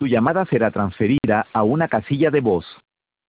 Tu llamada será transferida a una casilla de voz.